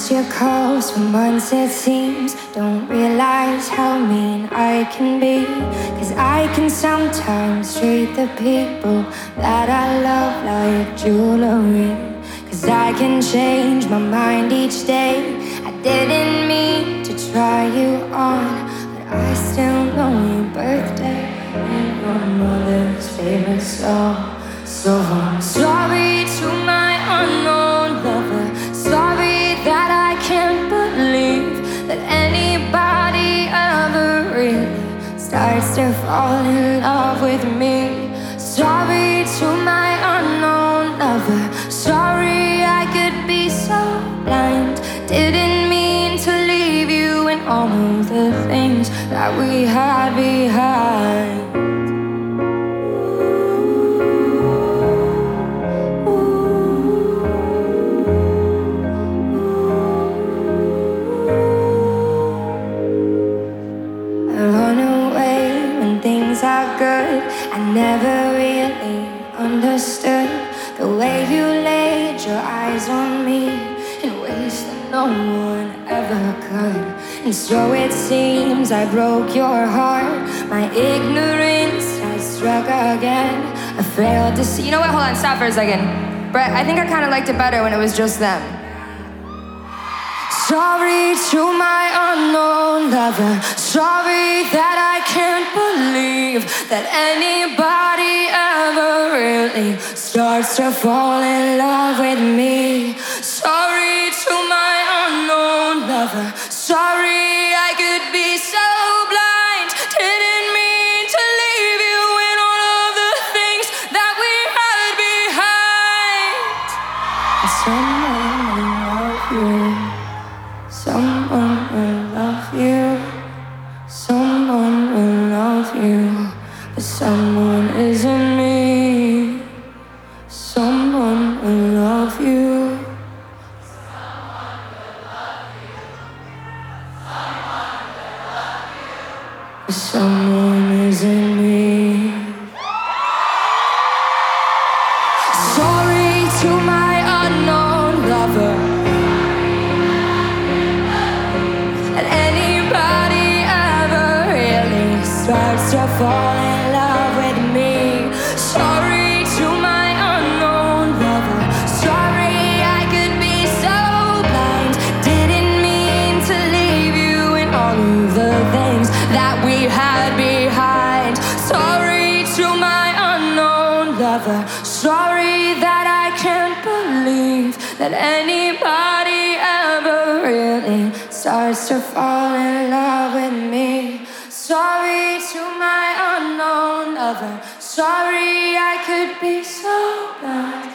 Missed your calls for months it seems. Don't realize how mean I can be. Cause I can sometimes treat the people that I love like jewelry. Cause I can change my mind each day. I didn't mean to try you on, but I still know your birthday and your mother's favorite song. So I'm sorry to my unknown lover. Sorry that I can't believe that anybody ever really starts to fall in love with me. Sorry to my unknown lover. Sorry I could be so blind. Didn't mean to leave you and all of the things that we had behind. Are good. I never really understood the way you laid your eyes on me in ways that no one ever could. And so it seems I broke your heart. My ignorance has struck again. I failed to see. You know what? Hold on, stop for a second. Brett, I think I kind of liked it better when it was just them. Sorry to my unknown lover. Sorry that I can't believe that anybody ever really starts to fall in love with me. Sorry to my unknown lover. Sorry I could be so blind. Didn't mean to leave you in all of the things that we had behind. Someone will love you. Someone will love you. Someone will love you. But someone isn't me. Someone will love you. Someone will love you. Someone will love you. But someone isn't me. Sorry to my unknown lover. Starts to fall in love with me. Sorry to my unknown lover. Sorry I could be so blind. Didn't mean to leave you in all of the things that we had behind. Sorry to my unknown lover. Sorry that I can't believe that anybody ever really starts to fall in love with me. Sorry to my unknown lover. Sorry I could be so blind.